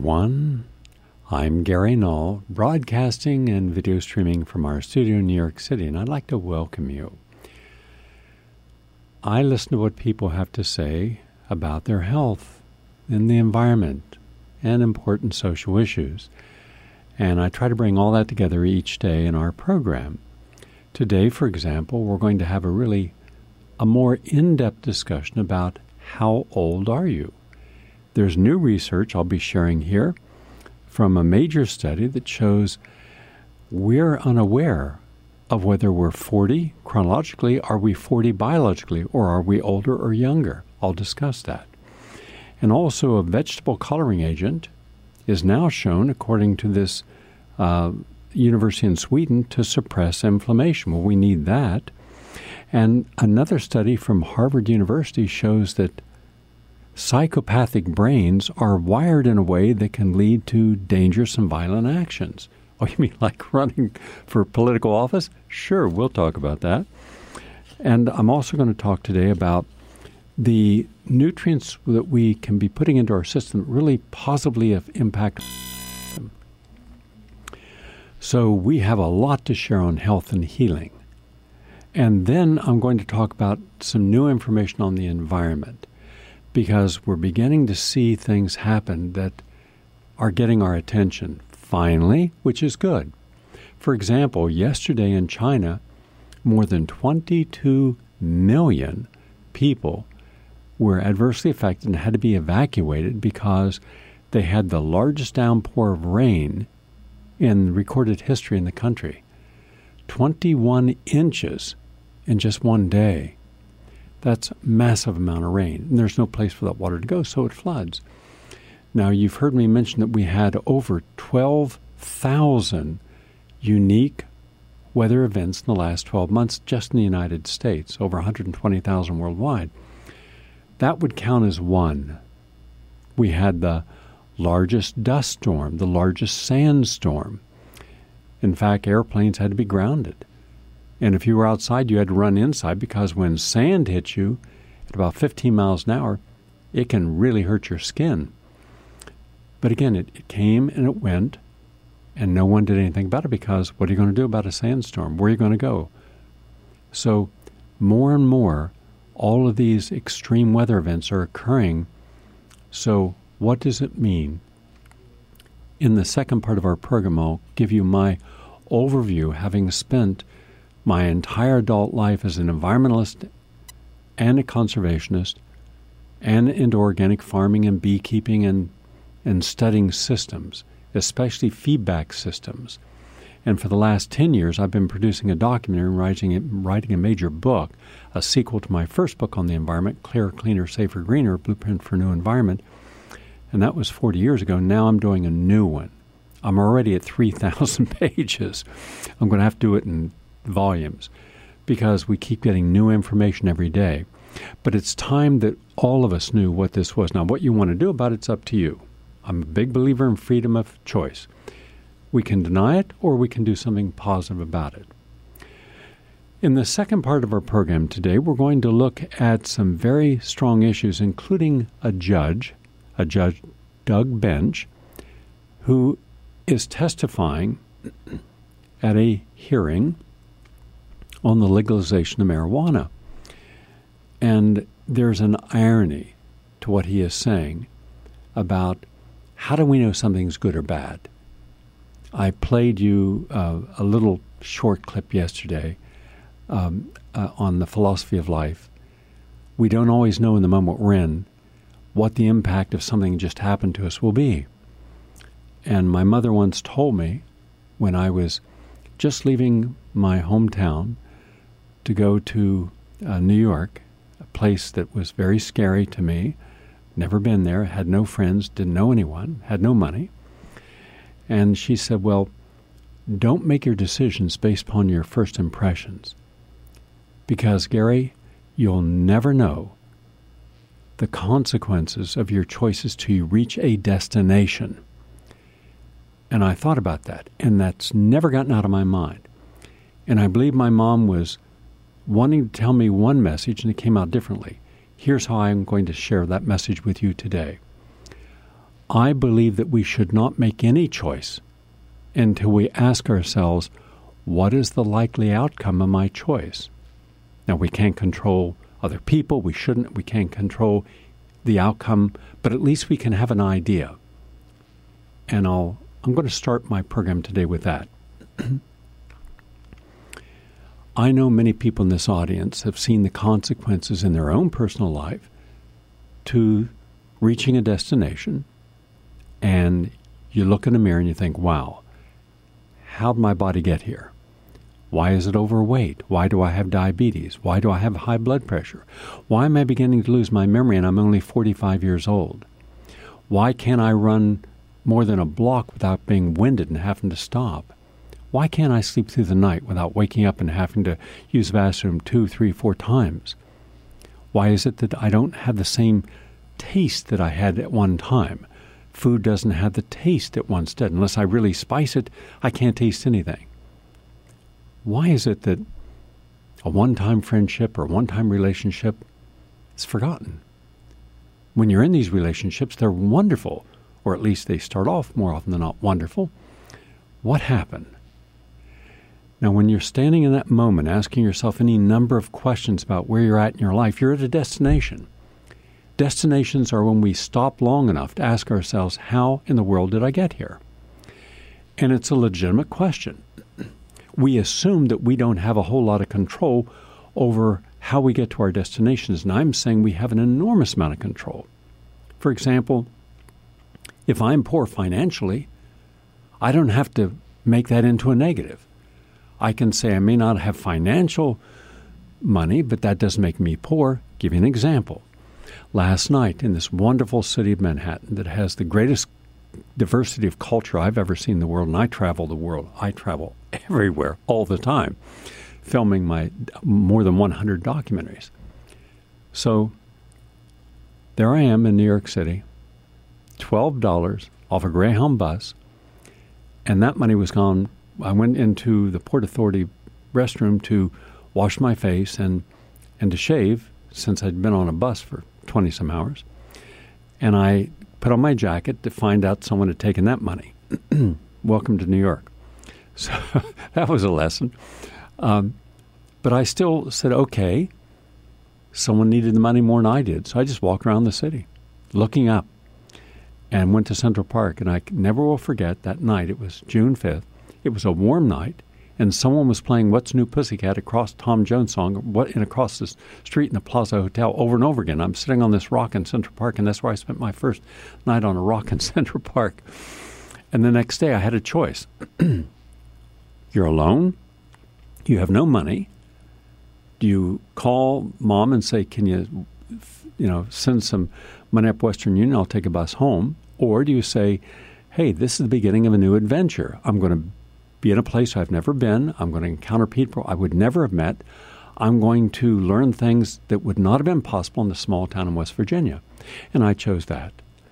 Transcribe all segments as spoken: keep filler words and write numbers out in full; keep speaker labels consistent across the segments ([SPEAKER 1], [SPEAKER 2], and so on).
[SPEAKER 1] everyone. I'm Gary Null, broadcasting and video streaming from our studio in New York City, and I'd like to welcome you. I listen to what people have to say about their health and the environment and important social issues, and I try to bring all that together each day in our program. Today, for example, we're going to have a really a more in-depth discussion about how old are you? There's new research I'll be sharing here from a major study that shows we're unaware of whether we're forty chronologically, are we forty biologically, or are we older or younger? I'll discuss that. And also a vegetable coloring agent is now shown, according to this uh, university in Sweden, to suppress inflammation. Well, we need that. And another study from Harvard University shows that psychopathic brains are wired in a way that can lead to dangerous and violent actions. Oh, you mean like running for political office? Sure, we'll talk about that. And I'm also going to talk today about the nutrients that we can be putting into our system that really positively impact them. So we have a lot to share on health and healing. And then I'm going to talk about some new information on the environment, because we're beginning to see things happen that are getting our attention, finally, which is good. For example, yesterday in China, more than twenty-two million people were adversely affected and had to be evacuated because they had the largest downpour of rain in recorded history in the country. twenty-one inches in just one day. That's a massive amount of rain, and there's no place for that water to go, so it floods. Now, you've heard me mention that we had over twelve thousand unique weather events in the last twelve months just in the United States, over one hundred twenty thousand worldwide. That would count as one. We had the largest dust storm, the largest sandstorm. In fact, airplanes had to be grounded. And if you were outside, you had to run inside, because when sand hits you at about fifteen miles an hour, it can really hurt your skin. But again, it, it came and it went, and no one did anything about it, because what are you going to do about a sandstorm? Where are you going to go? So more and more, all of these extreme weather events are occurring. So what does it mean? In the second part of our program, I'll give you my overview, having spent my entire adult life as an environmentalist and a conservationist and into organic farming and beekeeping and, and studying systems, especially feedback systems. And for the last ten years, I've been producing a documentary and writing, writing a major book, a sequel to my first book on the environment, Clearer, Cleaner, Safer, Greener, Blueprint for a New Environment. And that was forty years ago. Now I'm doing a new one. I'm already at three thousand pages. I'm going to have to do it in volumes, because we keep getting new information every day. But it's time that all of us knew what this was. Now, what you want to do about it's up to you. I'm a big believer in freedom of choice. We can deny it, or we can do something positive about it. In the second part of our program today, we're going to look at some very strong issues, including a judge, a judge, Doug Bench, who is testifying at a hearing on the legalization of marijuana. And there's an irony to what he is saying about how do we know something's good or bad. I played you uh, a little short clip yesterday um, uh, on the philosophy of life. We don't always know in the moment we're in what the impact of something just happened to us will be. And my mother once told me, when I was just leaving my hometown to go to uh, New York, a place that was very scary to me, never been there, had no friends, didn't know anyone, had no money. And she said, well, don't make your decisions based upon your first impressions. Because, Gary, you'll never know the consequences of your choices till you reach a destination. And I thought about that, and that's never gotten out of my mind. And I believe my mom was wanting to tell me one message, and it came out differently. Here's how I'm going to share that message with you today. I believe that we should not make any choice until we ask ourselves, what is the likely outcome of my choice? Now, we can't control other people. We shouldn't. We can't control the outcome, but at least we can have an idea. And I'll, I'm going to start my program today with that. I know many people in this audience have seen the consequences in their own personal life to reaching a destination, and you look in the mirror and you think, wow, how'd my body get here? Why is it overweight? Why do I have diabetes? Why do I have high blood pressure? Why am I beginning to lose my memory and I'm only forty-five years old? Why can't I run more than a block without being winded and having to stop? Why can't I sleep through the night without waking up and having to use the bathroom two, three, four times? Why is it that I don't have the same taste that I had at one time? Food doesn't have the taste it once did. Unless I really spice it, I can't taste anything. Why is it that a one-time friendship or a one-time relationship is forgotten? When you're in these relationships, they're wonderful, or at least they start off more often than not wonderful. What happened? Now, when you're standing in that moment, asking yourself any number of questions about where you're at in your life, you're at a destination. Destinations are when we stop long enough to ask ourselves, how in the world did I get here? And it's a legitimate question. We assume that we don't have a whole lot of control over how we get to our destinations, and I'm saying we have an enormous amount of control. For example, if I'm poor financially, I don't have to make that into a negative. I can say I may not have financial money, but that doesn't make me poor. Give you an example. Last night in this wonderful city of Manhattan that has the greatest diversity of culture I've ever seen in the world, and I travel the world. I travel everywhere all the time, filming my more than one hundred documentaries. So there I am in New York City, twelve dollars off a Greyhound bus, and that money was gone. I went into the Port Authority restroom to wash my face and, and to shave, since I'd been on a bus for twenty-some hours. And I put on my jacket to find out someone had taken that money. Welcome to New York. So that was a lesson. Um, but I still said, okay, someone needed the money more than I did. So I just walked around the city looking up and went to Central Park. And I never will forget that night. It was June fifth. It was a warm night, and someone was playing What's New Pussycat across Tom Jones song what, and across the street in the Plaza Hotel over and over again. I'm sitting on this rock in Central Park, and that's where I spent my first night on a rock in Central Park. And the next day I had a choice. You're alone. You have no money. Do you call mom and say, can you, you know, send some money up Western Union? I'll take a bus home. Or do you say, hey, this is the beginning of a new adventure. I'm going to be in a place I've never been. I'm going to encounter people I would never have met. I'm going to learn things that would not have been possible in the small town in West Virginia. And I chose that.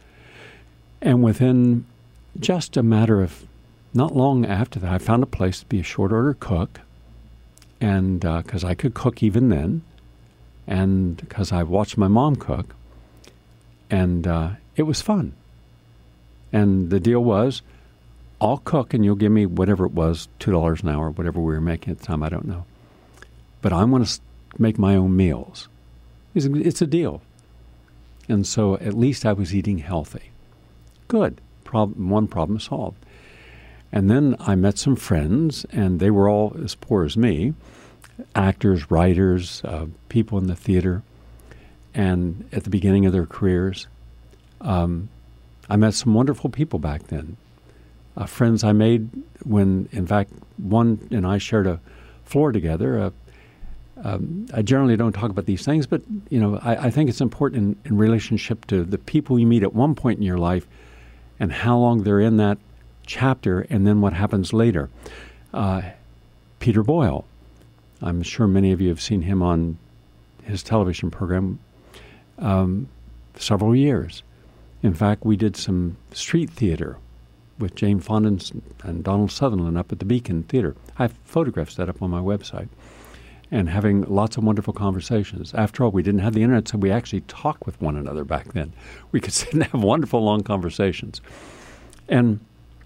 [SPEAKER 1] And within just a matter of not long after that, I found a place to be a short order cook. And because uh, I could cook even then, and because I watched my mom cook, and uh, it was fun. And the deal was, I'll cook and you'll give me whatever it was, two dollars an hour, whatever we were making at the time, I don't know. But I want to make my own meals. It's a, it's a deal. And so at least I was eating healthy. Good. Problem, one problem solved. And then I met some friends, and they were all as poor as me, actors, writers, uh, people in the theater, and at the beginning of their careers. Um, I met some wonderful people back then. Uh, friends I made when, in fact, one and I shared a floor together. Uh, um, I generally don't talk about these things, but you know, I, I think it's important in, in relationship to the people you meet at one point in your life and how long they're in that chapter and then what happens later. Uh, Peter Boyle. I'm sure many of you have seen him on his television program um, several years. In fact, we did some street theater with Jane Fonda and Donald Sutherland up at the Beacon Theater. I have photographs that up on my website. and having lots of wonderful conversations. After all, we didn't have the internet, so we actually talked with one another back then. We could sit and have wonderful long conversations. And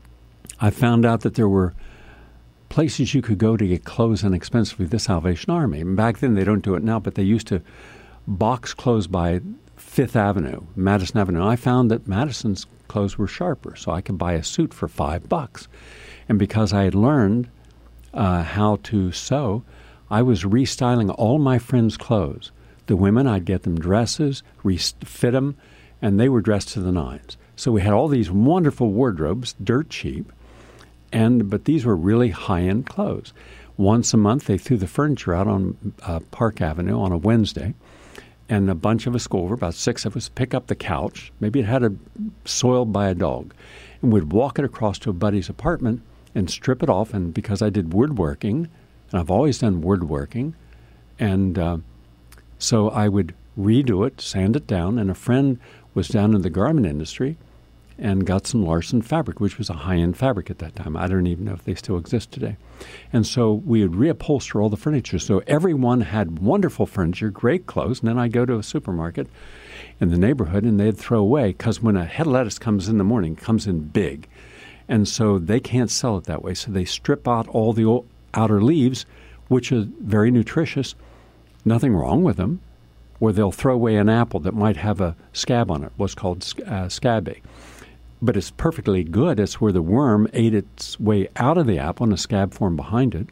[SPEAKER 1] I found out that there were places you could go to get clothes inexpensively, the Salvation Army. And back then, they don't do it now, but they used to box clothes by Fifth Avenue, Madison Avenue. And I found that Madison's clothes were sharper, so I could buy a suit for five bucks. And because I had learned uh, how to sew, I was restyling all my friends' clothes. The women, I'd get them dresses, refit them, and they were dressed to the nines. So we had all these wonderful wardrobes, dirt cheap, and but these were really high-end clothes. Once a month, they threw the furniture out on uh, Park Avenue on a Wednesday, and a bunch of us go over, about six of us, pick up the couch. Maybe it had a soiled by a dog, and we'd walk it across to a buddy's apartment and strip it off. And because I did woodworking, and I've always done woodworking, and uh, so I would redo it, sand it down, and a friend was down in the garment industry and got some Larson fabric, which was a high-end fabric at that time. I don't even know if they still exist today. And so we would reupholster all the furniture. So everyone had wonderful furniture, great clothes, and then I'd go to a supermarket in the neighborhood, and they'd throw away, because when a head of lettuce comes in the morning, it comes in big. And so they can't sell it that way. So they strip out all the outer leaves, which are very nutritious, nothing wrong with them, or they'll throw away an apple that might have a scab on it, what's called uh, scabbing. But it's perfectly good. It's where the worm ate its way out of the apple and a scab formed behind it.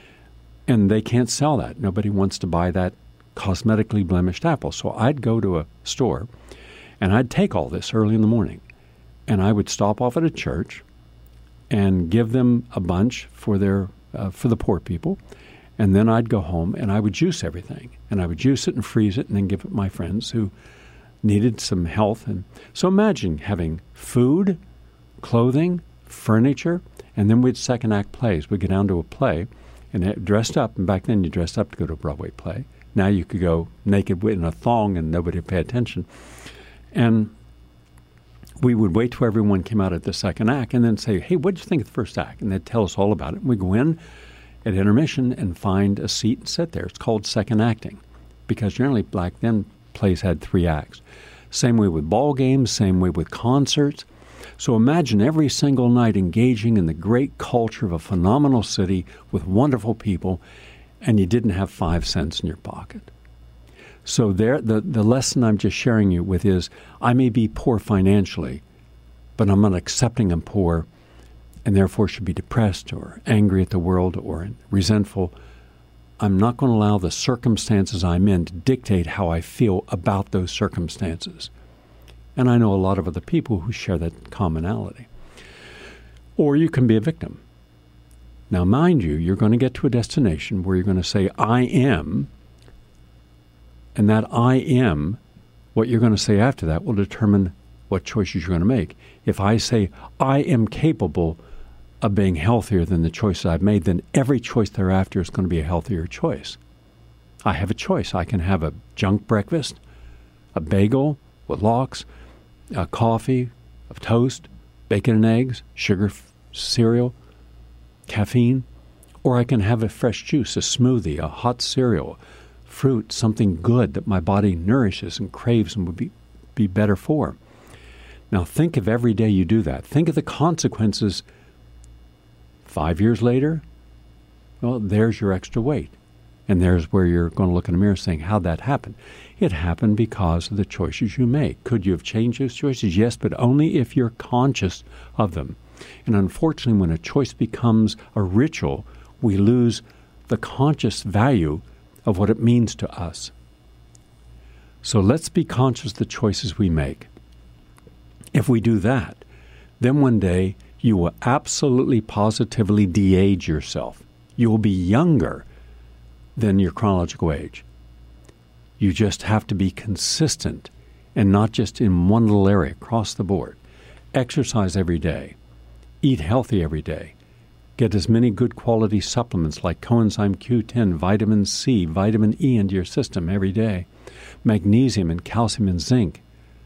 [SPEAKER 1] And they can't sell that. Nobody wants to buy that cosmetically blemished apple. So I'd go to a store, and I'd take all this early in the morning, and I would stop off at a church and give them a bunch for their uh, for the poor people. And then I'd go home, and I would juice everything. And I would juice it and freeze it and then give it to my friends who needed some health. And so imagine having food, clothing, furniture, and then we'd second act plays. We'd get down to a play and dressed up. And back then you dressed up to go to a Broadway play. Now you could go naked in a thong and nobody would pay attention. And we would wait till everyone came out at the second act and then say, hey, what did you think of the first act? And they'd tell us all about it. And we'd go in at intermission and find a seat and sit there. It's called second acting, because generally back then plays had three acts. Same way with ball games, same way with concerts. So imagine every single night engaging in the great culture of a phenomenal city with wonderful people, and you didn't have five cents in your pocket. So there, the, the lesson I'm just sharing you with is, I may be poor financially, but I'm not accepting I'm poor and therefore should be depressed or angry at the world or resentful. I'm not going to allow the circumstances I'm in to dictate how I feel about those circumstances. And I know a lot of other people who share that commonality. Or you can be a victim. Now, mind you, you're going to get to a destination where you're going to say, I am, and that I am, what you're going to say after that will determine what choices you're going to make. If I say, I am capable of being healthier than the choices I've made, then every choice thereafter is going to be a healthier choice. I have a choice. I can have a junk breakfast, a bagel with lox, a coffee, a toast, bacon and eggs, sugar f- cereal, caffeine, or I can have a fresh juice, a smoothie, a hot cereal, fruit, something good that my body nourishes and craves and would be, be better for. Now think of every day you do that. Think of the consequences. Five years later, well, there's your extra weight. And there's where you're going to look in the mirror saying, how'd that happen? It happened because of the choices you make. Could you have changed those choices? Yes, but only if you're conscious of them. And unfortunately, when a choice becomes a ritual, we lose the conscious value of what it means to us. So let's be conscious of the choices we make. If we do that, then one day you will absolutely positively de-age yourself. You will be younger than your chronological age. You just have to be consistent and not just in one little area, across the board. Exercise every day. Eat healthy every day. Get as many good quality supplements like coenzyme Q ten, vitamin C, vitamin E into your system every day. Magnesium and calcium and zinc.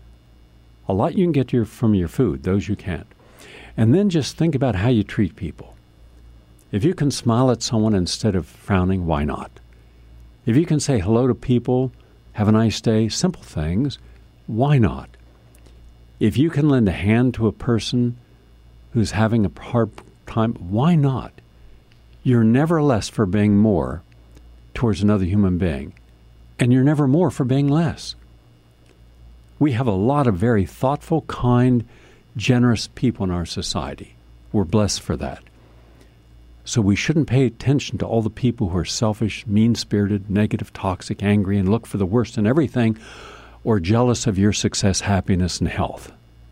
[SPEAKER 1] A lot you can get your, from your food, those you can't. And then just think about how you treat people. If you can smile at someone instead of frowning, why not? If you can say hello to people, have a nice day, simple things, why not? If you can lend a hand to a person who's having a hard time, why not? You're never less for being more towards another human being, and you're never more for being less. We have a lot of very thoughtful, kind, generous people in our society. We're blessed for that. So we shouldn't pay attention to all the people who are selfish, mean-spirited, negative, toxic, angry, and look for the worst in everything, or jealous of your success, happiness, and health.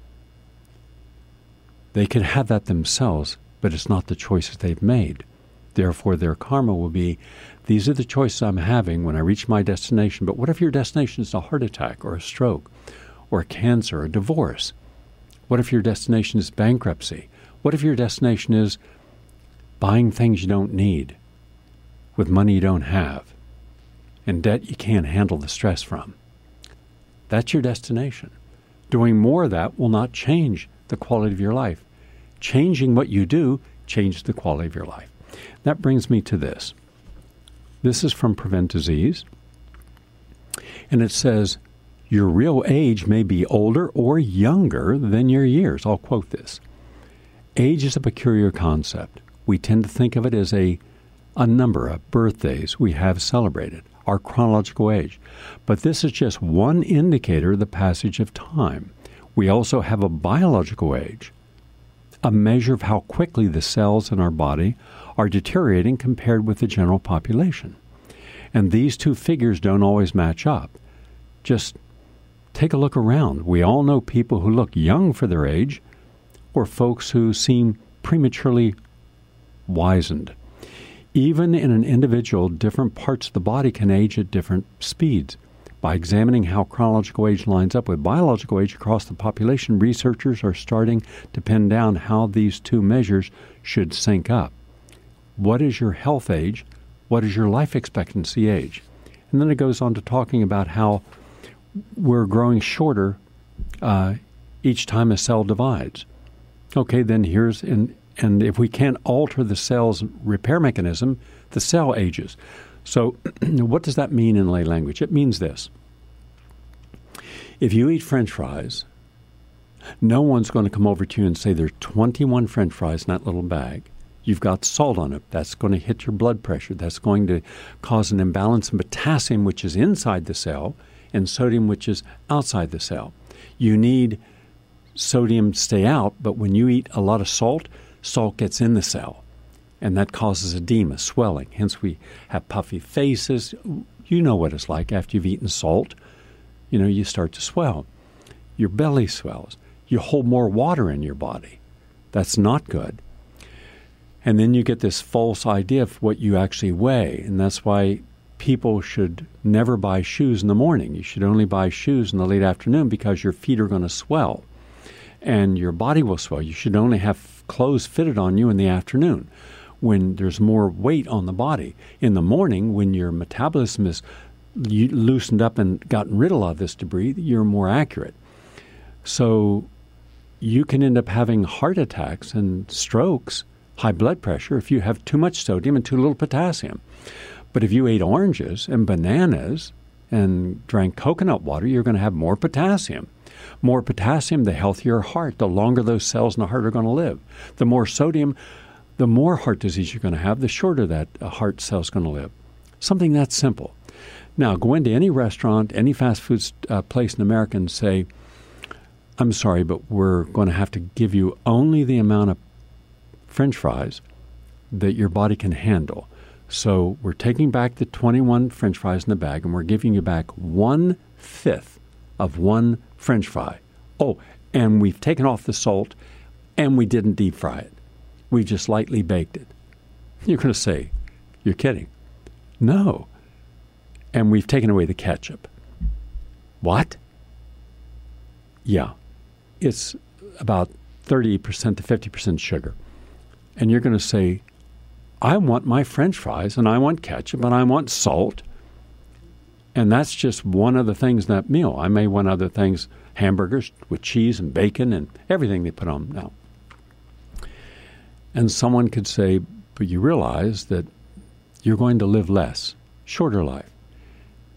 [SPEAKER 1] They could have that themselves, but it's not the choices they've made. Therefore, their karma will be, these are the choices I'm having when I reach my destination. But what if your destination is a heart attack or a stroke or a cancer or a divorce? What if your destination is bankruptcy? What if your destination is buying things you don't need with money you don't have and debt you can't handle the stress from? That's your destination. Doing more of that will not change the quality of your life. Changing what you do changes the quality of your life. That brings me to this. This is from Prevent Disease. And it says, your real age may be older or younger than your years. I'll quote this. Age is a peculiar concept. We tend to think of it as a, a number of birthdays we have celebrated, our chronological age. But this is just one indicator of the passage of time. We also have a biological age, a measure of how quickly the cells in our body are deteriorating compared with the general population. And these two figures don't always match up. Just take a look around. We all know people who look young for their age, or folks who seem prematurely wizened. Even in an individual, different parts of the body can age at different speeds. By examining how chronological age lines up with biological age across the population, researchers are starting to pin down how these two measures should sync up. What is your health age? What is your life expectancy age? And then it goes on to talking about how we're growing shorter uh, each time a cell divides. Okay, then here's, and, and if we can't alter the cell's repair mechanism, the cell ages. So what does that mean in lay language? It means this. If you eat French fries, no one's going to come over to you and say there are twenty-one French fries in that little bag. You've got salt on it. That's going to hit your blood pressure. That's going to cause an imbalance in potassium, which is inside the cell, and sodium, which is outside the cell. You need sodium to stay out, but when you eat a lot of salt, salt gets in the cell, and that causes edema, swelling. Hence, we have puffy faces. You know what it's like after you've eaten salt. You know, you start to swell. Your belly swells. You hold more water in your body. That's not good. And then you get this false idea of what you actually weigh, and that's why people should never buy shoes in the morning. You should only buy shoes in the late afternoon because your feet are going to swell and your body will swell. You should only have clothes fitted on you in the afternoon when there's more weight on the body. In the morning, when your metabolism is loosened up and gotten rid of a lot of this debris, you're more accurate. So you can end up having heart attacks and strokes, high blood pressure, if you have too much sodium and too little potassium. But if you ate oranges and bananas and drank coconut water, you're going to have more potassium. More potassium, the healthier heart, the longer those cells in the heart are going to live. The more sodium, the more heart disease you're going to have, the shorter that heart cell is going to live. Something that simple. Now, go into any restaurant, any fast food uh, place in America and say, I'm sorry, but we're going to have to give you only the amount of French fries that your body can handle. So we're taking back the twenty-one French fries in the bag, and we're giving you back one-fifth of one French fry. Oh, and we've taken off the salt, and we didn't deep fry it. We just lightly baked it. You're going to say, you're kidding. No. And we've taken away the ketchup. What? Yeah. It's about thirty percent to fifty percent sugar. And you're going to say, I want my French fries, and I want ketchup, and I want salt. And that's just one of the things in that meal. I may want other things, hamburgers with cheese and bacon and everything they put on now. And someone could say, but you realize that you're going to live less, shorter life.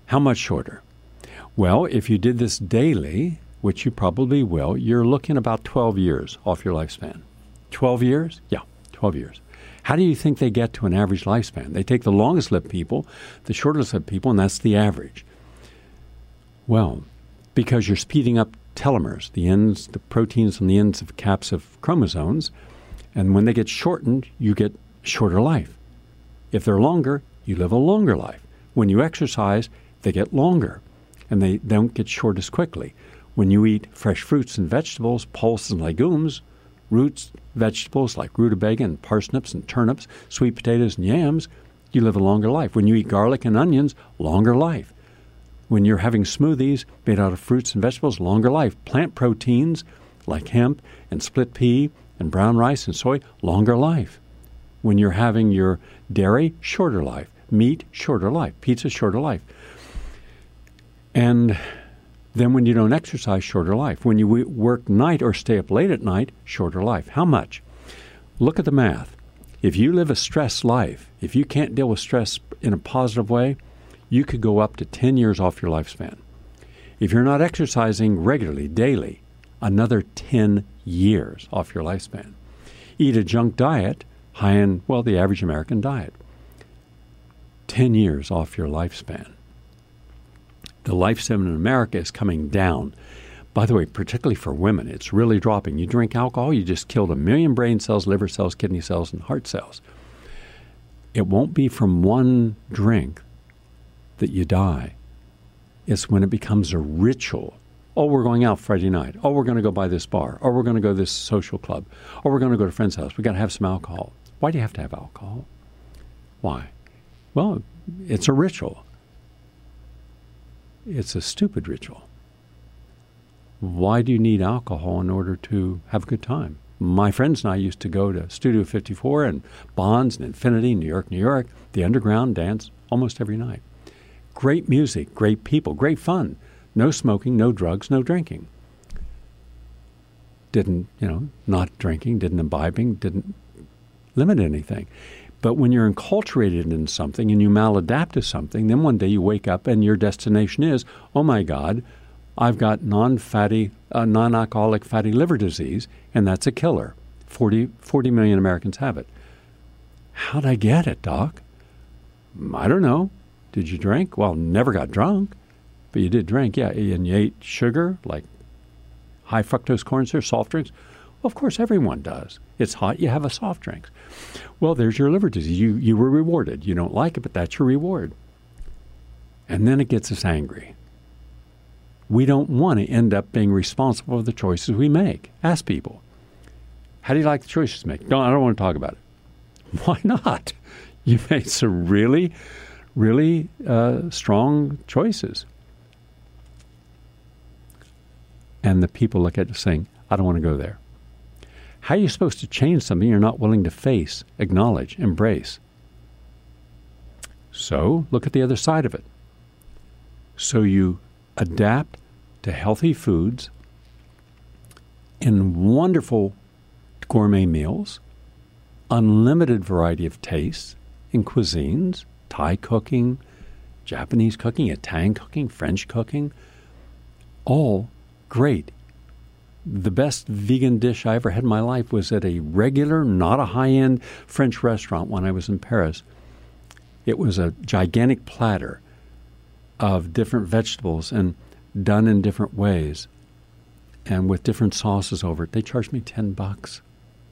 [SPEAKER 1] How much shorter? Well, if you did this daily, which you probably will, you're looking about twelve years off your lifespan. twelve years? Yeah, twelve years. How do you think they get to an average lifespan? They take the longest-lived people, the shortest-lived people, and that's the average. Well, because you're speeding up telomeres, the ends, the proteins on the ends of caps of chromosomes, and when they get shortened, you get shorter life. If they're longer, you live a longer life. When you exercise, they get longer, and they don't get short as quickly. When you eat fresh fruits and vegetables, pulses and legumes, roots, vegetables like rutabaga and parsnips and turnips, sweet potatoes and yams, you live a longer life. When you eat garlic and onions, longer life. When you're having smoothies made out of fruits and vegetables, longer life. Plant proteins like hemp and split pea and brown rice and soy, longer life. When you're having your dairy, shorter life. Meat, shorter life. Pizza, shorter life. And then when you don't exercise, shorter life. When you work night or stay up late at night, shorter life. How much? Look at the math. If you live a stressed life, if you can't deal with stress in a positive way, you could go up to ten years off your lifespan. If you're not exercising regularly, daily, another ten years off your lifespan. Eat a junk diet, high in, well, the average American diet. ten years off your lifespan. The lifespan in America is coming down. By the way, particularly for women, it's really dropping. You drink alcohol, you just killed a million brain cells, liver cells, kidney cells, and heart cells. It won't be from one drink that you die. It's when it becomes a ritual. Oh, we're going out Friday night. Oh, we're going to go by this bar. Oh, we're going to go to this social club. Oh, we're going to go to a friend's house. We've got to have some alcohol. Why do you have to have alcohol? Why? Well, it's a ritual. It's a stupid ritual. Why do you need alcohol in order to have a good time? My friends and I used to go to Studio fifty-four and Bonds and Infinity, New York, New York, the Underground, dance almost every night. Great music, great people, great fun. No smoking, no drugs, no drinking. Didn't, you know, not drinking, didn't imbibing, didn't limit anything. But when you're enculturated in something and you maladapt to something, then one day you wake up and your destination is, oh my God, I've got non-fatty, uh, non-alcoholic fatty liver disease, and that's a killer. forty, forty million Americans have it. How'd I get it, Doc? I don't know. Did you drink? Well, never got drunk, but you did drink, yeah. And you ate sugar, like high fructose corn syrup, soft drinks. Well, of course, everyone does. It's hot, you have a soft drink. Well, there's your liver disease. You, you were rewarded. You don't like it, but that's your reward. And then it gets us angry. We don't want to end up being responsible for the choices we make. Ask people, how do you like the choices you make? No, I don't want to talk about it. Why not? You made some really, really uh, strong choices. And the people look at it saying, I don't want to go there. How are you supposed to change something you're not willing to face, acknowledge, embrace? So look at the other side of it. So you adapt to healthy foods in wonderful gourmet meals, unlimited variety of tastes in cuisines, Thai cooking, Japanese cooking, Italian cooking, French cooking, all great. The best vegan dish I ever had in my life was at a regular, not a high-end French restaurant when I was in Paris. It was a gigantic platter of different vegetables and done in different ways and with different sauces over it. They charged me ten bucks.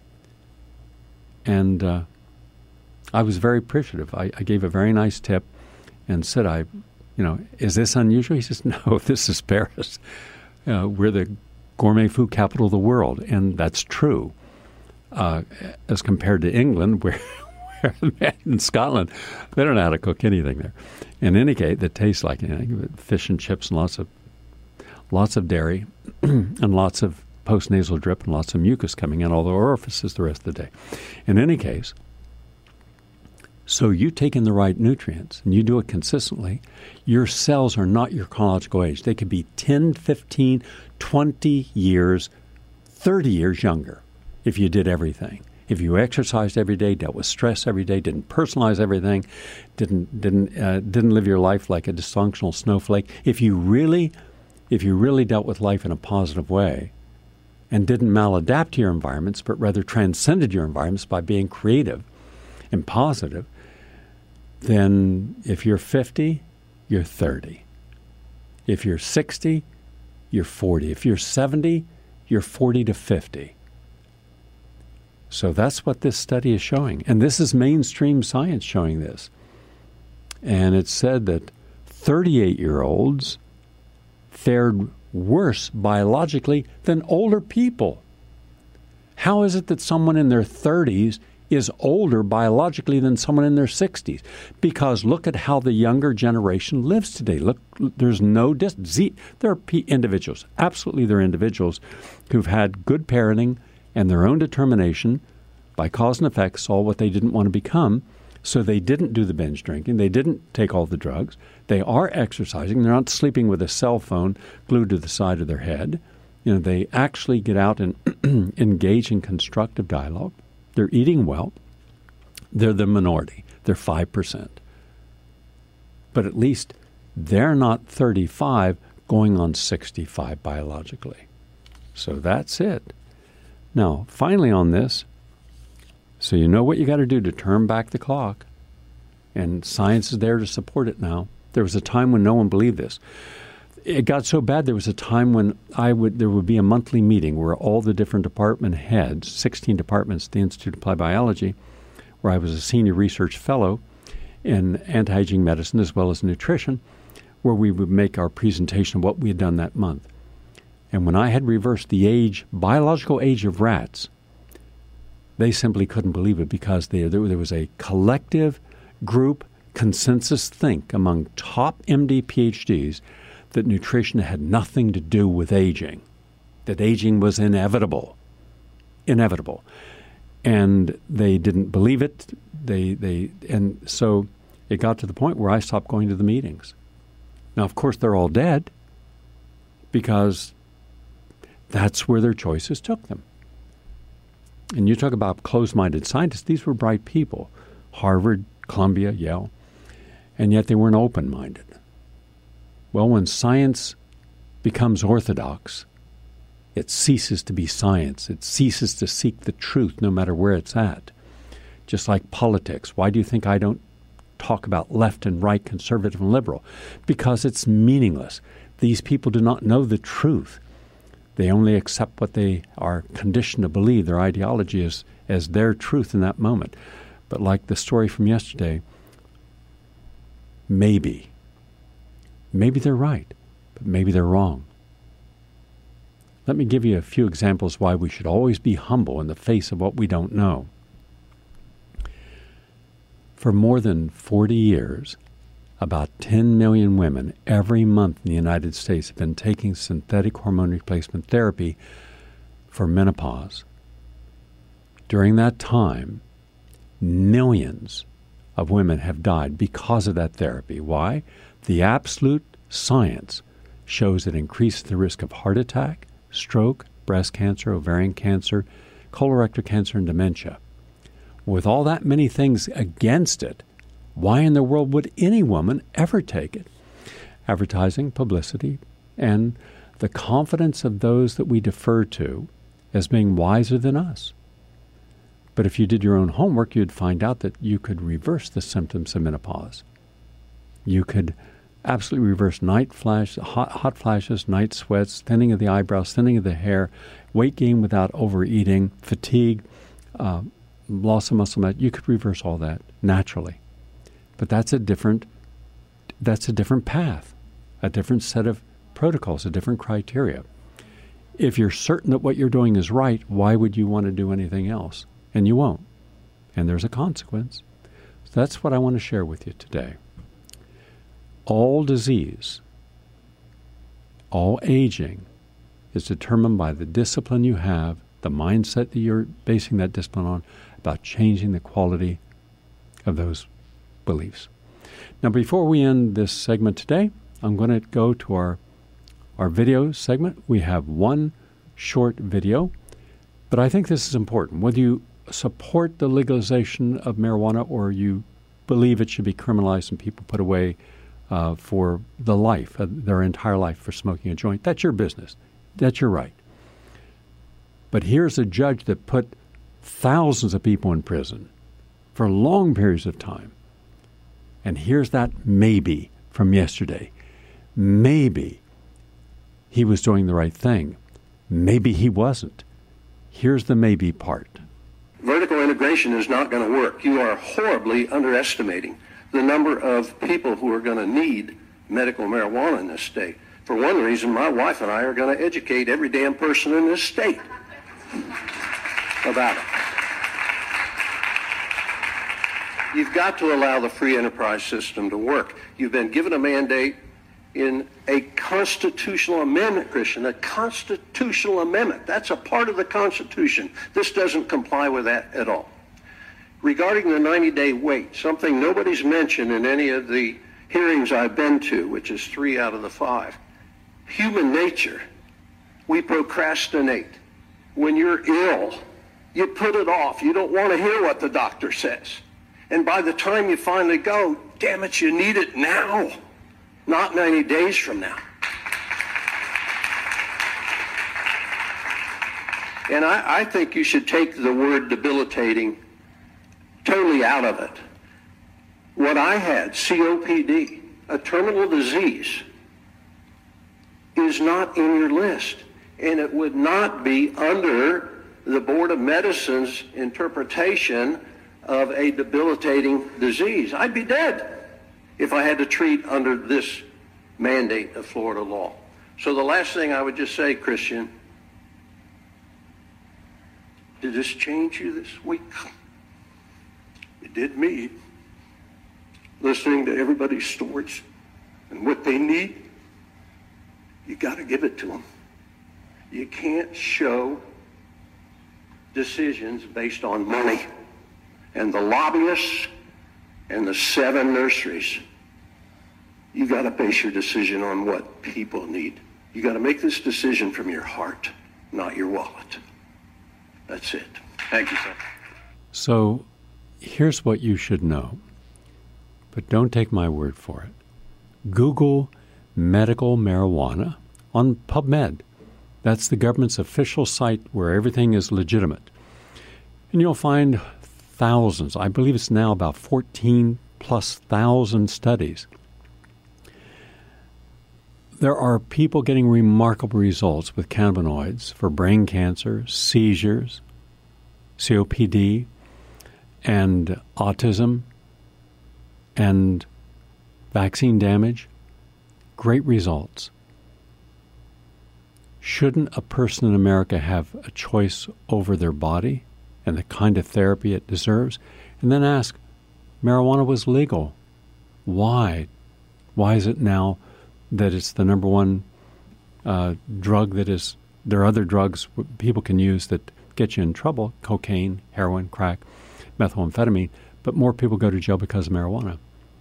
[SPEAKER 1] And uh, I was very appreciative. I, I gave a very nice tip and said, I, you know, is this unusual? He says, no, this is Paris. Uh, we're the gourmet food capital of the world, and that's true. Uh, as compared to England, where, where in Scotland, they don't know how to cook anything there. In any case, that tastes like, you know, fish and chips and lots of lots of dairy and lots of postnasal drip and lots of mucus coming in all the orifices the rest of the day. In any case, so you take in the right nutrients and you do it consistently, your cells are not your chronological age. They could be ten, fifteen, twenty years, thirty years younger if you did everything. If you exercised every day, dealt with stress every day, didn't personalize everything, didn't didn't uh, didn't live your life like a dysfunctional snowflake, if you really if you really dealt with life in a positive way and didn't maladapt to your environments, but rather transcended your environments by being creative and positive, then if you're fifty, you're thirty. If you're sixty, you're forty. If you're seventy, you're forty to fifty. So that's what this study is showing. And this is mainstream science showing this. And it said that thirty-eight-year-olds fared worse biologically than older people. How is it that someone in their thirties is older biologically than someone in their sixties? Because look at how the younger generation lives today. Look, there's no dis- Z- there are p- individuals, absolutely there are individuals who've had good parenting and their own determination by cause and effect saw what they didn't want to become, so they didn't do the binge drinking, they didn't take all the drugs, they are exercising, they're not sleeping with a cell phone glued to the side of their head. You know, they actually get out and engage in constructive dialogue. They're eating well. They're the minority. They're five percent. But at least they're not thirty-five going on sixty-five biologically. So that's it. Now, finally on this, so you know what you got to do to turn back the clock. And science is there to support it now. There was a time when no one believed this. It got so bad there was a time when I would there would be a monthly meeting where all the different department heads, sixteen departments at the Institute of Applied Biology, where I was a senior research fellow in anti-aging medicine as well as nutrition, where we would make our presentation of what we had done that month. And when I had reversed the age, biological age of rats, they simply couldn't believe it because they, there, there was a collective group consensus think among top M D P H Ds that nutrition had nothing to do with aging, that aging was inevitable, inevitable. And they didn't believe it. They, they, and so it got to the point where I stopped going to the meetings. Now, of course, they're all dead because that's where their choices took them. And you talk about closed-minded scientists. These were bright people, Harvard, Columbia, Yale, and yet they weren't open-minded. Well, when science becomes orthodox, it ceases to be science. It ceases to seek the truth no matter where it's at. Just like politics. Why do you think I don't talk about left and right, conservative and liberal? Because it's meaningless. These people do not know the truth. They only accept what they are conditioned to believe, their ideology is as their truth in that moment. But like the story from yesterday, maybe, maybe they're right, but maybe they're wrong. Let me give you a few examples why we should always be humble in the face of what we don't know. For more than forty years, about ten million women every month in the United States have been taking synthetic hormone replacement therapy for menopause. During that time, millions of women have died because of that therapy. Why? The absolute science shows it increases the risk of heart attack, stroke, breast cancer, ovarian cancer, colorectal cancer, and dementia. With all that many things against it, why in the world would any woman ever take it? Advertising, publicity, and the confidence of those that we defer to as being wiser than us. But if you did your own homework, you'd find out that you could reverse the symptoms of menopause. You could absolutely reverse night flash, hot, hot flashes, night sweats, thinning of the eyebrows, thinning of the hair, weight gain without overeating, fatigue, uh, loss of muscle mass. You could reverse all that naturally. But that's a different that's a different path, a different set of protocols, a different criteria. If you're certain that what you're doing is right, why would you want to do anything else? And you won't. And there's a consequence. So that's what I want to share with you today. All disease, all aging is determined by the discipline you have, the mindset that you're basing that discipline on, about changing the quality of those beliefs. Now, before we end this segment today, I'm going to go to our, our video segment. We have one short video, but I think this is important. Whether you support the legalization of marijuana, or you believe it should be criminalized and people put away uh, for the life, uh, their entire life for smoking a joint, that's your business. That's your right. But here's a judge that put thousands of people in prison for long periods of time. And here's that maybe from yesterday. Maybe he was doing the right thing. Maybe he wasn't. Here's the maybe part.
[SPEAKER 2] Vertical integration is not going to work. You are horribly underestimating the number of people who are going to need medical marijuana in this state. For one reason, my wife and I are going to educate every damn person in this state about it. You've got to allow the free enterprise system to work. You've been given a mandate in a constitutional amendment, Christian, a constitutional amendment. That's a part of the Constitution. This doesn't comply with that at all. Regarding the ninety-day wait, something nobody's mentioned in any of the hearings I've been to, which is three out of the five. Human nature, we procrastinate. When you're ill, you put it off. You don't want to hear what the doctor says. And by the time you finally go, damn it, you need it now, not ninety days from now. And I, I think you should take the word debilitating totally out of it. What I had, C O P D, a terminal disease, is not in your list. And it would not be under the Board of Medicine's interpretation of a debilitating disease. I'd be dead if I had to treat under this mandate of Florida law. So the last thing I would just say, Christian, did this change you this week? It did me. Listening to everybody's stories and what they need, you got to give it to them. You can't show decisions based on money and the lobbyists and the seven nurseries. You got to base your decision on what people need. You got to make this decision from your heart, not your wallet. That's it. Thank you, sir.
[SPEAKER 1] So here's what you should know, but don't take my word for it. Google medical marijuana on PubMed. That's the government's official site where everything is legitimate. And you'll find thousands, I believe it's now about fourteen plus thousand studies. There are people getting remarkable results with cannabinoids for brain cancer, seizures, C O P D, and autism, and vaccine damage. Great results. Shouldn't a person in America have a choice over their body and the kind of therapy it deserves? And then ask, marijuana was legal. Why? Why is it now that it's the number one uh, drug that is, there are other drugs people can use that get you in trouble, cocaine, heroin, crack, methamphetamine, but more people go to jail because of marijuana.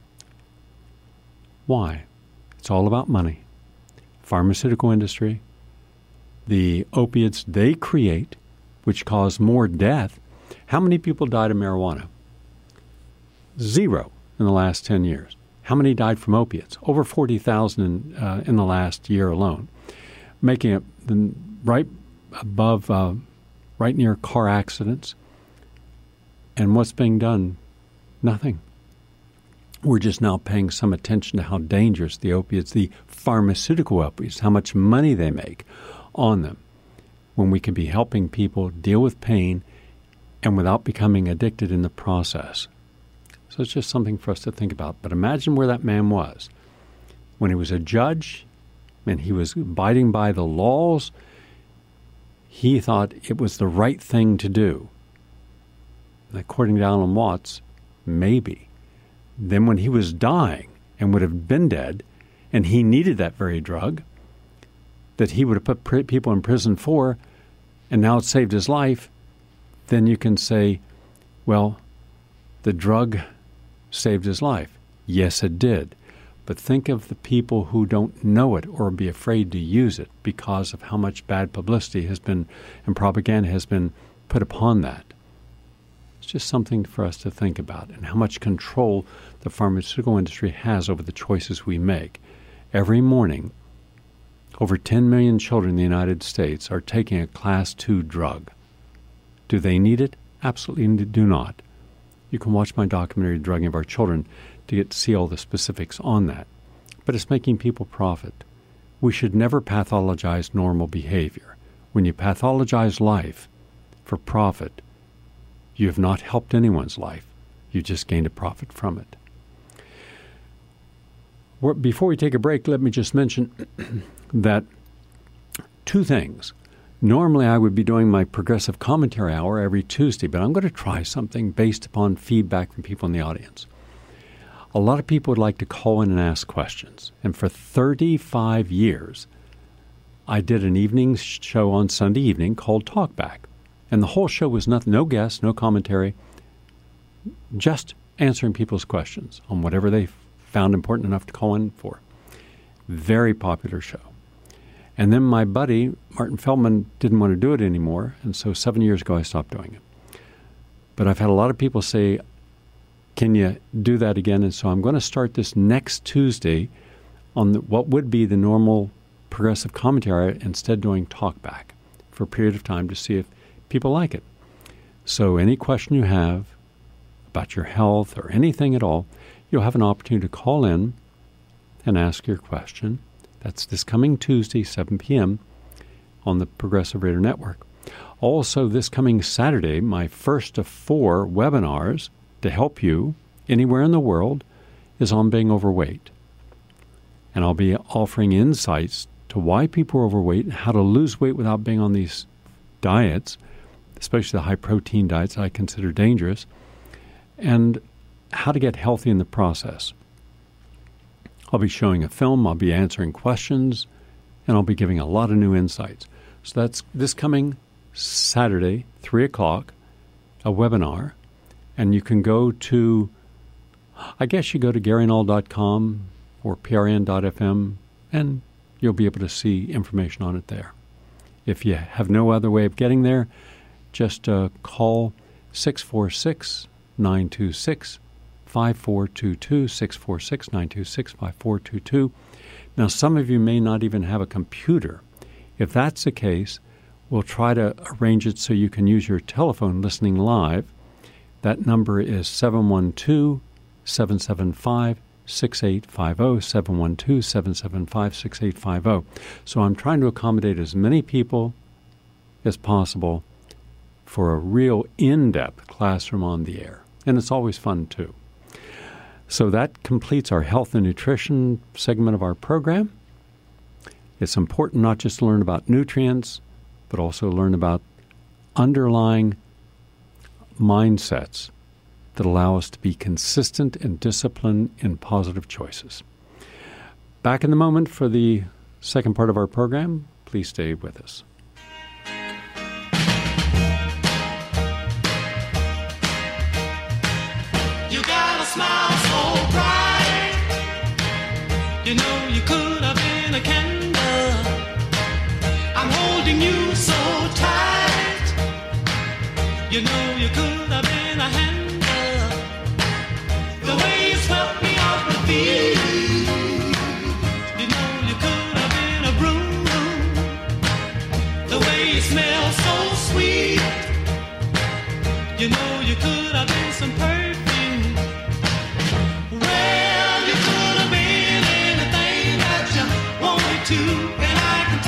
[SPEAKER 1] Why? It's all about money. Pharmaceutical industry, the opiates they create, which cause more death. How many people died of marijuana? Zero in the last ten years. How many died from opiates? Over forty thousand in, uh, in the last year alone, making it right above, uh, right near car accidents. And what's being done? Nothing. We're just now paying some attention to how dangerous the opiates, the pharmaceutical opiates, how much money they make on them, when we could be helping people deal with pain and without becoming addicted in the process. So it's just something for us to think about. But imagine where that man was. When he was a judge and he was abiding by the laws, he thought it was the right thing to do. And according to Alan Watts, maybe. Then when he was dying and would have been dead, and he needed that very drug that he would have put pr- people in prison for, and now it saved his life, then you can say, well, the drug saved his life. Yes, it did. But think of the people who don't know it or be afraid to use it because of how much bad publicity has been and propaganda has been put upon that. It's just something for us to think about, and how much control the pharmaceutical industry has over the choices we make. Every morning, over ten million children in the United States are taking a class two drug. Do they need it? Absolutely do not. You can watch my documentary, Drugging of Our Children, to get to see all the specifics on that. But it's making people profit. We should never pathologize normal behavior. When you pathologize life for profit, you have not helped anyone's life. You just gained a profit from it. Before we take a break, let me just mention that two things. Normally, I would be doing my Progressive Commentary Hour every Tuesday, but I'm going to try something based upon feedback from people in the audience. A lot of people would like to call in and ask questions. And for thirty-five years, I did an evening show on Sunday evening called Talkback. And the whole show was nothing, no guests, no commentary, just answering people's questions on whatever they found important enough to call in for. Very popular show. And then my buddy, Martin Feldman, didn't want to do it anymore, and so seven years ago I stopped doing it. But I've had a lot of people say, can you do that again? And so I'm going to start this next Tuesday on the, what would be the normal Progressive Commentary, instead doing Talkback for a period of time to see if people like it. So any question you have about your health or anything at all, you'll have an opportunity to call in and ask your question. That's this coming Tuesday, seven p.m. on the Progressive Radio Network. Also, this coming Saturday, my first of four webinars to help you anywhere in the world is on being overweight. And I'll be offering insights to why people are overweight and how to lose weight without being on these diets, especially the high-protein diets I consider dangerous, and how to get healthy in the process. I'll be showing a film, I'll be answering questions, and I'll be giving a lot of new insights. So that's this coming Saturday, three o'clock, a webinar, and you can go to, I guess you go to Gary Null dot com or P R N dot F M, and you'll be able to see information on it there. If you have no other way of getting there, just uh, call six four six, nine two six, five four two two, six four six, nine two six, five four two two. Now, some of you may not even have a computer. If that's the case, we'll try to arrange it so you can use your telephone listening live. That number is seven one two, seven seven five, six eight five zero, seven one two, seven seven five, six eight five zero. So I'm trying to accommodate as many people as possible for a real in-depth classroom on the air. And it's always fun, too. So that completes our health and nutrition segment of our program. It's important not just to learn about nutrients, but also learn about underlying mindsets that allow us to be consistent and disciplined in positive choices. Back in the moment for the second part of our program. Please stay with us.
[SPEAKER 3] You got a smile so bright, you know you could have been a candle. I'm holding you so tight, you know you could have been a handle. The way you swept me off my feet, you know you could have been a broom. The way you smell so sweet, you know you could have been some perfume. To, and I can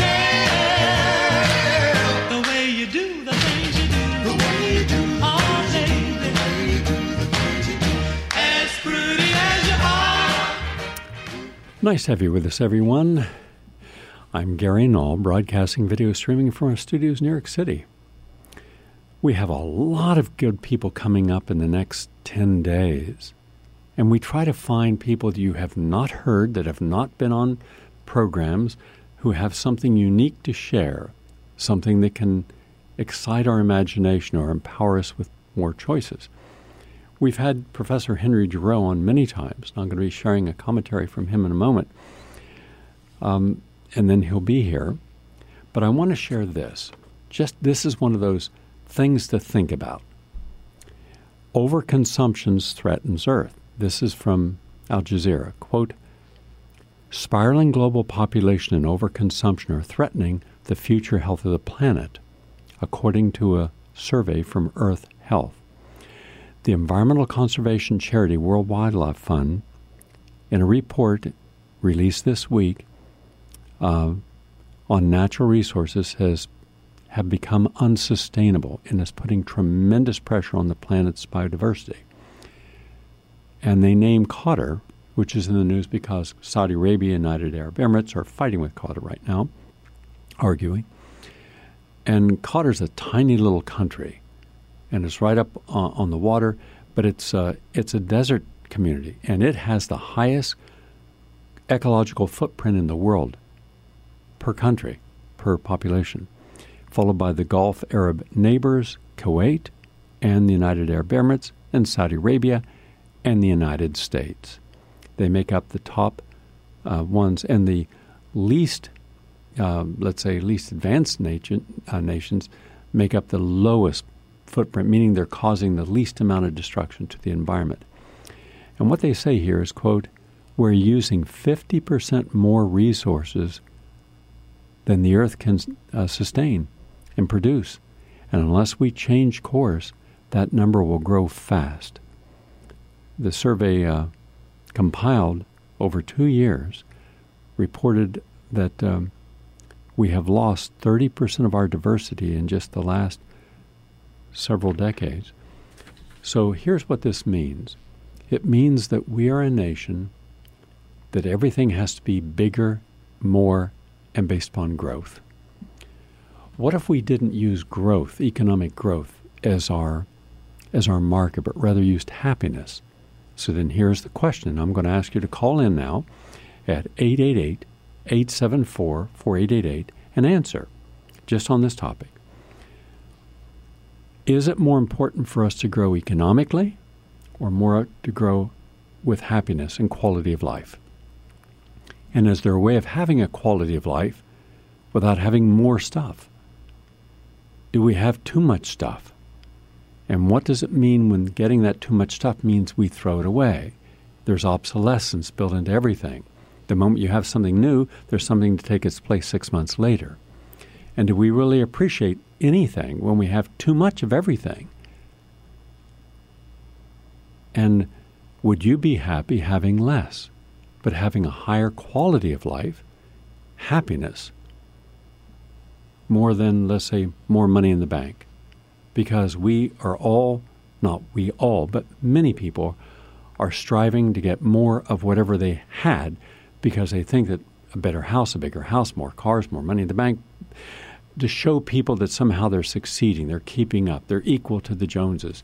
[SPEAKER 3] tell the way you do the things you do, the way you do, oh baby, the way you do the things you do, as pretty as you are.
[SPEAKER 1] Nice to have you with us, everyone. I'm Gary Null, broadcasting video streaming from our studios in New York City. We have a lot of good people coming up in the next ten days, and we try to find people that you have not heard, that have not been on programs, who have something unique to share, something that can excite our imagination or empower us with more choices. We've had Professor Henry Giroux on many times, and I'm going to be sharing a commentary from him in a moment, um, and then he'll be here. But I want to share this. Just this is one of those things to think about. overconsumption threatens Earth. This is from Al Jazeera. Quote, spiraling global population and overconsumption are threatening the future health of the planet, according to a survey from Earth Health. The environmental conservation charity World Wildlife Fund, in a report released this week uh, on natural resources, has have become unsustainable and is putting tremendous pressure on the planet's biodiversity. And they name Qatar, which is in the news because Saudi Arabia and United Arab Emirates are fighting with Qatar right now, arguing. And Qatar's a tiny little country, and it's right up uh, on the water, but it's uh, it's a desert community, and it has the highest ecological footprint in the world per country, per population, followed by the Gulf Arab neighbors, Kuwait, and the United Arab Emirates, and Saudi Arabia, and the United States. They make up the top uh, ones, and the least, uh, let's say, least advanced nation, uh, nations make up the lowest footprint, meaning they're causing the least amount of destruction to the environment. And what they say here is, quote, we're using fifty percent more resources than the Earth can uh, sustain and produce. And unless we change course, that number will grow fast. The survey uh, compiled over two years reported that um, we have lost thirty percent of our diversity in just the last several decades. So here's what this means. It means that we are a nation that everything has to be bigger, more, and based upon growth. What if we didn't use growth, economic growth, as our as our marker, but rather used happiness? So then here's the question. I'm going to ask you to call in now at eight eight eight, eight seven four, four eight eight eight and answer just on this topic. Is it more important for us to grow economically or more to grow with happiness and quality of life? And is there a way of having a quality of life without having more stuff? Do we have too much stuff? And what does it mean when getting that too much stuff means we throw it away? There's obsolescence built into everything. The moment you have something new, there's something to take its place six months later. And do we really appreciate anything when we have too much of everything? And would you be happy having less, but having a higher quality of life, happiness, more than, let's say, more money in the bank? Because we are all, not we all, but many people are striving to get more of whatever they had because they think that a better house, a bigger house, more cars, more money in the bank, to show people that somehow they're succeeding, they're keeping up, they're equal to the Joneses.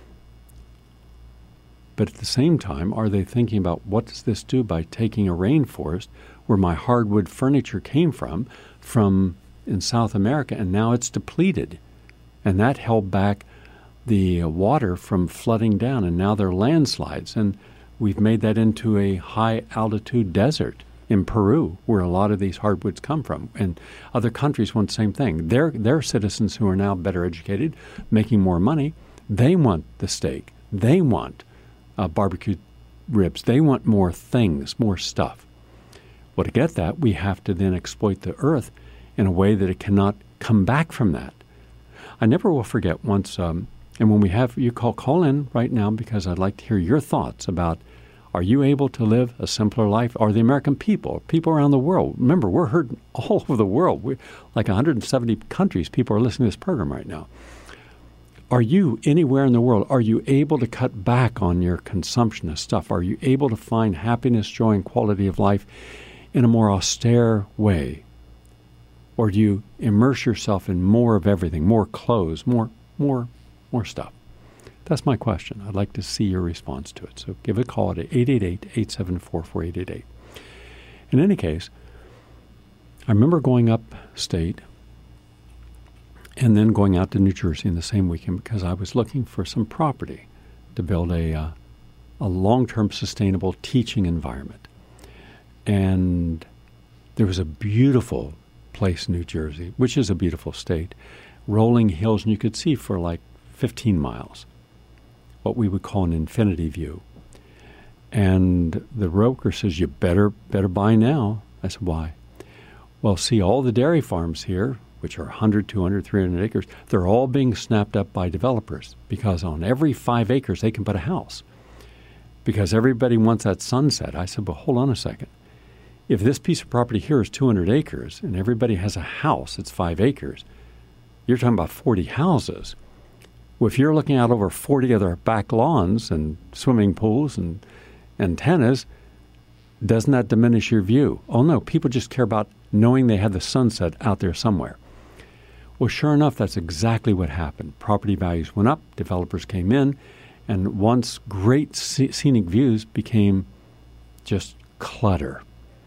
[SPEAKER 1] But at the same time, are they thinking about what does this do by taking a rainforest where my hardwood furniture came from, from in South America, and now it's depleted? And that held back the water from flooding down, and now there are landslides. And we've made that into a high-altitude desert in Peru, where a lot of these hardwoods come from. And other countries want the same thing. Their, their citizens who are now better educated, making more money, they want the steak. They want uh, barbecued ribs. They want more things, more stuff. Well, to get that, we have to then exploit the earth in a way that it cannot come back from that. I never will forget once, um, and when we have you call, call in right now because I'd like to hear your thoughts about, are you able to live a simpler life? Are the American people, people around the world, remember, we're heard all over the world. We're like one hundred seventy countries, people are listening to this program right now. Are you anywhere in the world, are you able to cut back on your consumption of stuff? Are you able to find happiness, joy, and quality of life in a more austere way? Or do you immerse yourself in more of everything, more clothes, more, more, more stuff? That's my question. I'd like to see your response to it. So give a call at eight eight eight, eight seven four, four eight eight eight. In any case, I remember going upstate and then going out to New Jersey in the same weekend because I was looking for some property to build a, uh, a long-term sustainable teaching environment. And there was a beautiful place in New Jersey, which is a beautiful state, rolling hills, and you could see for like fifteen miles. what we would call an infinity view. And the broker says, you better better buy now. I said, why? Well, see, all the dairy farms here, which are one hundred, two hundred, three hundred acres, they're all being snapped up by developers because on every five acres they can put a house. Because everybody wants that sunset. I said, but hold on a second. If this piece of property here is two hundred acres and everybody has a house that's five acres, you're talking about forty houses. Well, if you're looking out over forty other back lawns and swimming pools and antennas, doesn't that diminish your view? Oh, no, people just care about knowing they have the sunset out there somewhere. Well, sure enough, that's exactly what happened. Property values went up, developers came in, and once great scenic views became just clutter.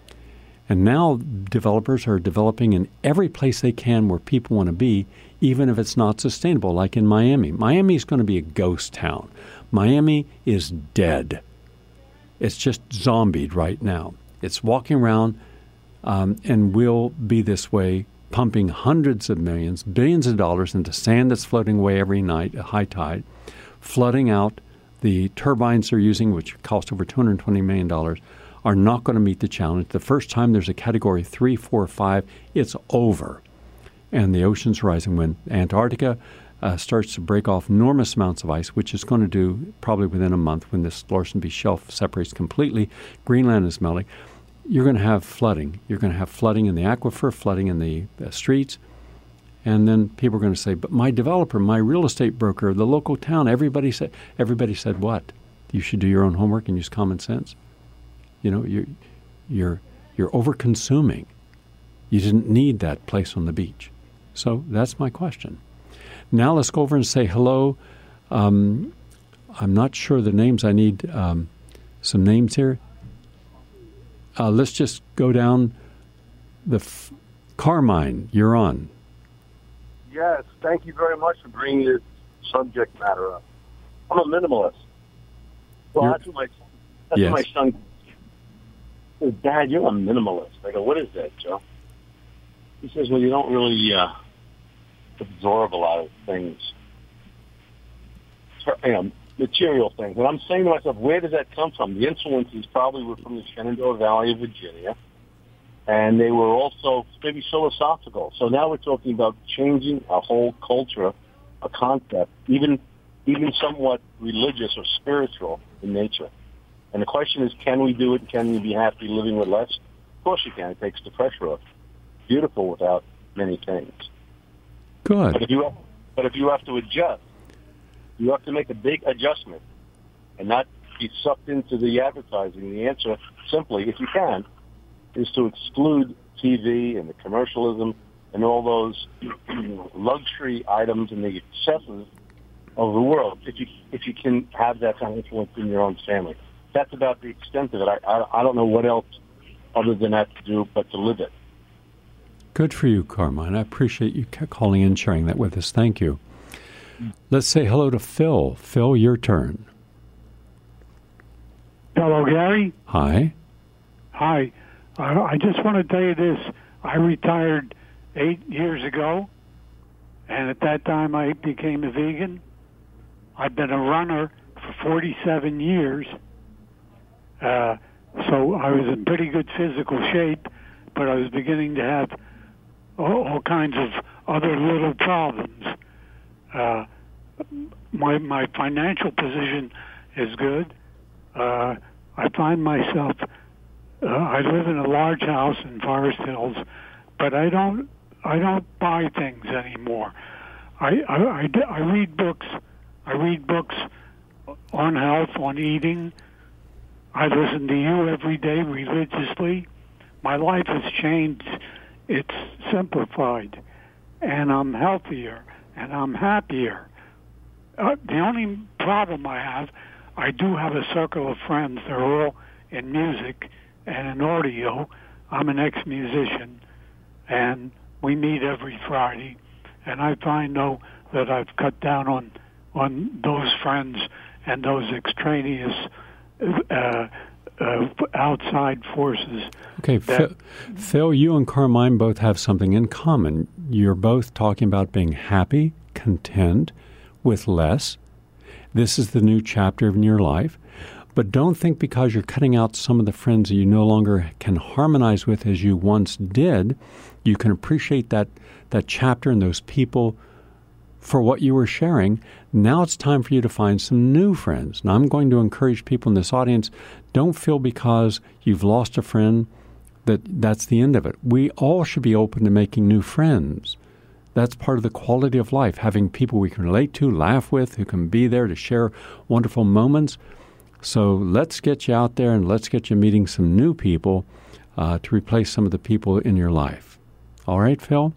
[SPEAKER 1] And now developers are developing in every place they can where people want to be, even if it's not sustainable, like in Miami. Miami is going to be a ghost town. Miami is dead. It's just zombied right now. It's walking around um, and will be this way, pumping hundreds of millions, billions of dollars into sand that's floating away every night at high tide, flooding out. The turbines they're using, which cost over two hundred twenty million dollars, are not going to meet the challenge. The first time there's a category three, four, five, it's over. And the ocean's rising when Antarctica uh, starts to break off enormous amounts of ice, which it's going to do probably within a month when this Larsen B shelf separates completely. Greenland is melting. You're going to have flooding. You're going to have flooding in the aquifer, flooding in the uh, streets. And then people are going to say, but my developer, my real estate broker, the local town, everybody said, everybody said what? You should do your own homework and use common sense. You know, you're, you're, you're over-consuming. You didn't need that place on the beach. So that's my question. Now let's go over and say hello. Um, I'm not sure the names. I need um, some names here. Uh, let's just go down the f- Carmine. You're on.
[SPEAKER 4] Yes, thank you very much for bringing this subject matter up. I'm a minimalist. Well,
[SPEAKER 1] You're,
[SPEAKER 4] that's what my that's
[SPEAKER 1] yes.
[SPEAKER 4] what my son says, Dad, you're a minimalist. I go, what is that, Joe? He says, well, you don't really uh, absorb a lot of things, you know, material things. And I'm saying to myself, where does that come from? The influences probably were from the Shenandoah Valley of Virginia, and they were also maybe philosophical. So now we're talking about changing a whole culture, a concept, even even somewhat religious or spiritual in nature. And the question is, can we do it? Can we be happy living with less? Of course you can. It takes the pressure off. Beautiful without many things.
[SPEAKER 1] Good.
[SPEAKER 4] But if you have, but if you have to adjust, you have to make a big adjustment and not be sucked into the advertising. The answer, simply, if you can, is to exclude T V and the commercialism and all those luxury items and the excesses of the world. If you if you can have that kind of influence in your own family, that's about the extent of it. I I, I don't know what else other than that to do but to live it.
[SPEAKER 1] Good for you, Carmine. I appreciate you calling and sharing that with us. Thank you. Let's say hello to Phil. Phil, your turn.
[SPEAKER 5] Hello, Gary.
[SPEAKER 1] Hi.
[SPEAKER 5] Hi. Uh, I just want to tell you this. I retired eight years ago, and at that time I became a vegan. I've been a runner for forty-seven years, uh, so I was in pretty good physical shape, but I was beginning to have all, all kinds of other little problems. Uh, my my financial position is good. Uh, I find myself, uh, I live in a large house in Forest Hills, but I don't I don't buy things anymore. I, I, I, I read books. I read books on health, on eating. I listen to you every day religiously. My life has changed. It's simplified, and I'm healthier, and I'm happier. Uh, the only problem I have, I do have a circle of friends. They're all in music and in audio. I'm an ex-musician, and we meet every Friday. And I find, though, that I've cut down on on those friends and those extraneous uh, uh, outside forces.
[SPEAKER 1] Okay, Phil, Phil, you and Carmine both have something in common. You're both talking about being happy, content, with less. This is the new chapter in your life. But don't think because you're cutting out some of the friends that you no longer can harmonize with as you once did, you can appreciate that, that chapter and those people for what you were sharing. Now it's time for you to find some new friends. Now I'm going to encourage people in this audience, don't feel because you've lost a friend that that's the end of it. We all should be open to making new friends. That's part of the quality of life, having people we can relate to, laugh with, who can be there to share wonderful moments. So let's get you out there and let's get you meeting some new people uh, to replace some of the people in your life. All right, Phil?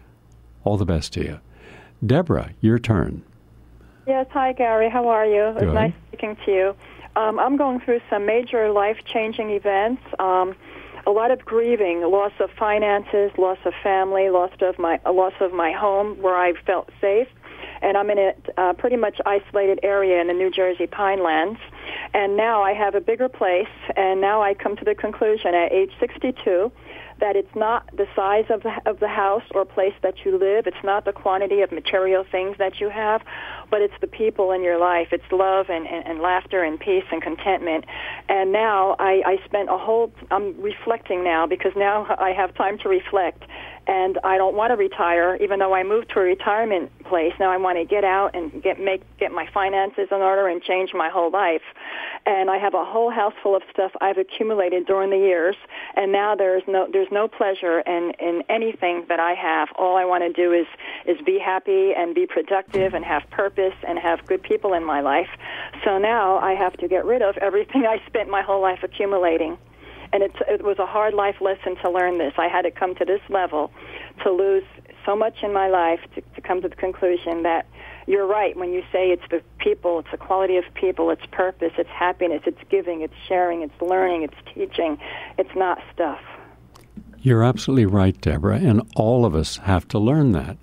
[SPEAKER 1] All the best to you. Deborah, your turn.
[SPEAKER 6] Yes, hi, Gary. How are you? It
[SPEAKER 1] Good.
[SPEAKER 6] was nice speaking to you. Um, I'm going through some major life-changing events. Um, a lot of grieving, loss of finances, loss of family, loss of my a loss of my home where I felt safe. And I'm in a uh, pretty much isolated area in the New Jersey Pinelands. And now I have a bigger place, and now I come to the conclusion at age sixty-two that it's not the size of the, of the house or place that you live, it's not the quantity of material things that you have, but it's the people in your life. It's love and, and, and laughter and peace and contentment. And now I, I spent a whole, I'm reflecting now because now I have time to reflect. And I don't want to retire, even though I moved to a retirement place. Now I want to get out and get make get my finances in order and change my whole life. And I have a whole house full of stuff I've accumulated during the years. And now there's no there's no pleasure in, in anything that I have. All I want to do is is be happy and be productive and have purpose and have good people in my life. So now I have to get rid of everything I spent my whole life accumulating. And it's, it was a hard life lesson to learn this. I had to come to this level to lose so much in my life to, to come to the conclusion that you're right when you say it's the people, it's the quality of people, it's purpose, it's happiness, it's giving, it's sharing, it's learning, it's teaching. It's not stuff.
[SPEAKER 1] You're absolutely right, Deborah, and all of us have to learn that.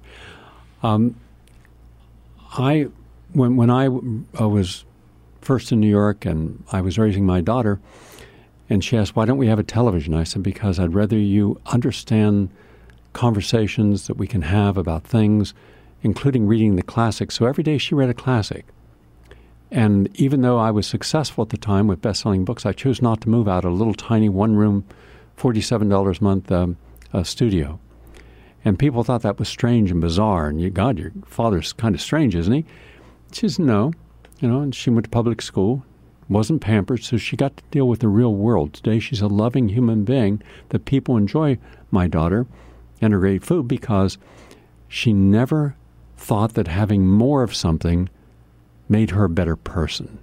[SPEAKER 1] Um, I, when when I, I was first in New York and I was raising my daughter, and she asked, why don't we have a television? I said, because I'd rather you understand conversations that we can have about things, including reading the classics. So every day she read a classic. And even though I was successful at the time with best-selling books, I chose not to move out of a little tiny one-room, forty-seven dollars a month um, uh, studio. And people thought that was strange and bizarre. And, you, God, your father's kind of strange, isn't he? She says, no. You know, and she went to public school. Wasn't pampered, so she got to deal with the real world. Today she's a loving human being that people enjoy, my daughter, and her great food because she never thought that having more of something made her a better person.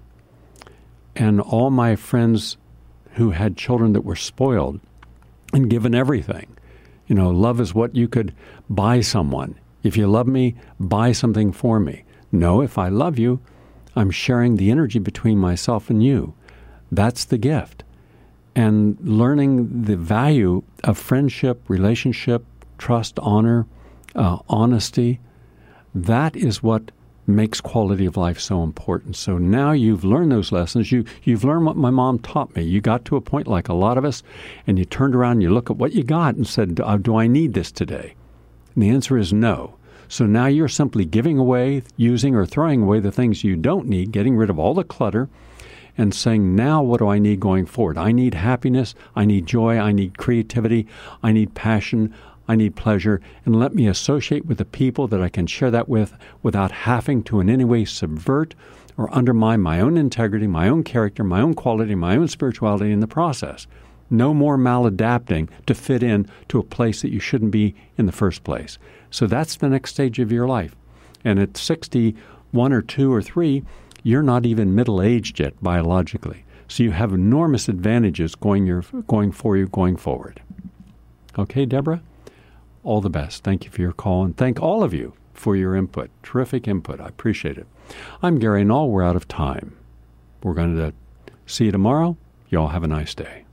[SPEAKER 1] And all my friends who had children that were spoiled and given everything, you know, love is what you could buy someone. If you love me, buy something for me. No, if I love you, I'm sharing the energy between myself and you. That's the gift. And learning the value of friendship, relationship, trust, honor, uh, honesty, that is what makes quality of life so important. So now you've learned those lessons. You, you've learned what my mom taught me. You got to a point like a lot of us, and you turned around and you look at what you got and said, do I need this today? And the answer is no. So now you're simply giving away, using, or throwing away the things you don't need, getting rid of all the clutter, and saying, now what do I need going forward? I need happiness, I need joy, I need creativity, I need passion, I need pleasure, and let me associate with the people that I can share that with without having to in any way subvert or undermine my own integrity, my own character, my own quality, my own spirituality in the process. No more maladapting to fit in to a place that you shouldn't be in the first place. So that's the next stage of your life. And at sixty-one or two or three, you're not even middle-aged yet biologically. So you have enormous advantages going your going for you going forward. Okay, Deborah? All the best. Thank you for your call, and thank all of you for your input. Terrific input. I appreciate it. I'm Gary Null. We're out of time. We're going to see you tomorrow. You all have a nice day.